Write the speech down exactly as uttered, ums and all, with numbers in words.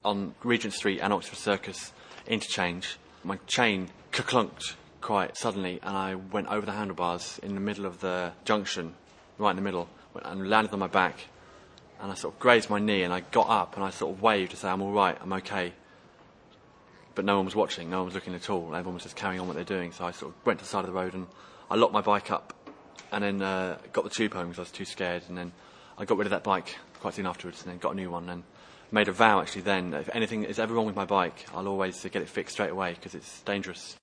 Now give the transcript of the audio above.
on Regent Street and Oxford Circus interchange. My chain clunked quite suddenly, and I went over the handlebars in the middle of the junction, right in the middle, and landed on my back. And I sort of grazed my knee, and I got up and I sort of waved to say, I'm all right, I'm okay. But no one was watching, no one was looking at all. Everyone was just carrying on what they're doing. So I sort of went to the side of the road and I locked my bike up and then uh, got the tube home because I was too scared. And then I got rid of that bike quite soon afterwards and then got a new one and made a vow actually then that if anything is ever wrong with my bike, I'll always get it fixed straight away because it's dangerous.